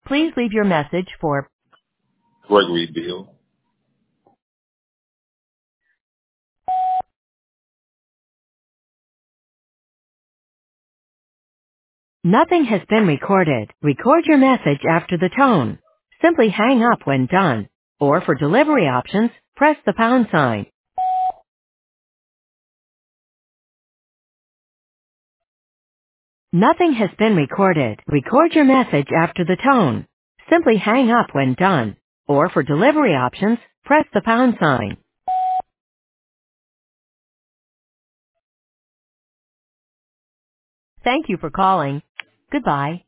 Please leave your message for Gregory Bill. Nothing has been recorded. Record your message after the tone. Simply hang up when done. Or for delivery options, press the pound sign. Nothing has been recorded. Record your message after the tone. Simply hang up when done. Or for delivery options, press the pound sign. Thank you for calling. Goodbye.